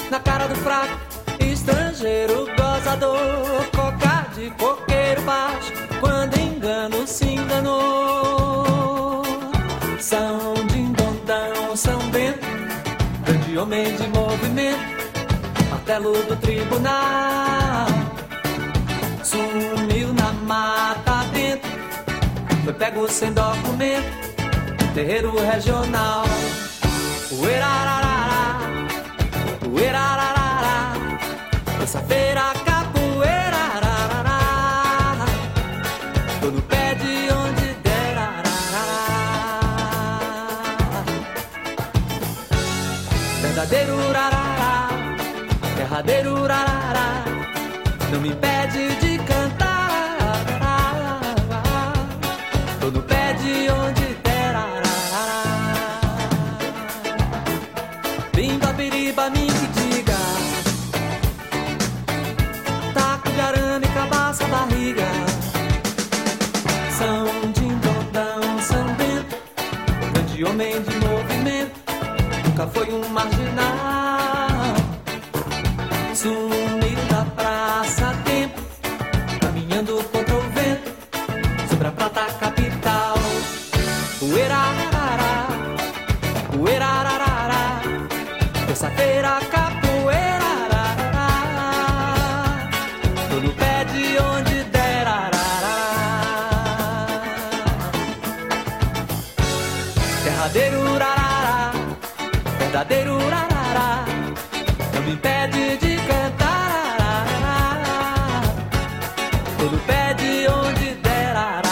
na cara do fraco, estrangeiro gozador, cocar de coqueiro baixo, quando engano se enganou. São Dindondão, São Bento, grande homem de movimento, martelo do tribunal, sumiu na mata dentro, foi pego sem documento, terreiro regional. Uerararara, uerararara, terça-feira capoeira, arararara, tô no pé de onde der, arararara. Verdadeiro urarará, derradeiro urarará, não me impede de cantar, arararara, tô no pé de onde der, arararara. Bimba, biriba, me que diga, taco de arame, cabaça, barriga. São Dindondão, São Bento, grande homem de movimento, nunca foi um marginal. Sumiu da praça a tempo, caminhando contra o vento, sobre a prata capital. Uerararara, uerararara, terça-feira capoeira, arararara, tô no pé de onde der, arararara. Derradeiro urarara, verdadeiro urarara, não me impede de cantar, arararara, tô no pé de onde der, arararara.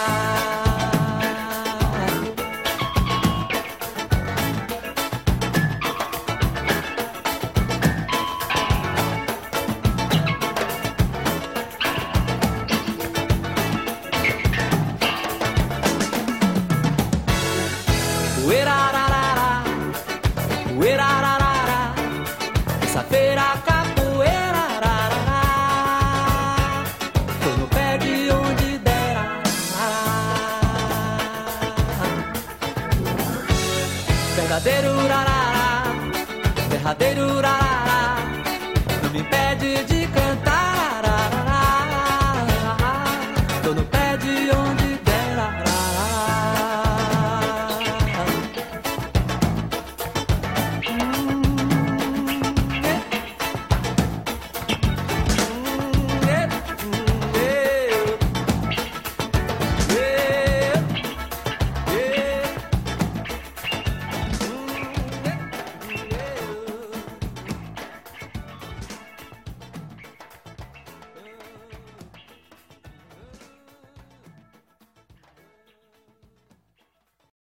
Uerararara, uerararara, terça-feira capoeira, arararara, tô no pé de onde der, arararara. Verdadeiro urarará, derradeiro urarará, não me impede de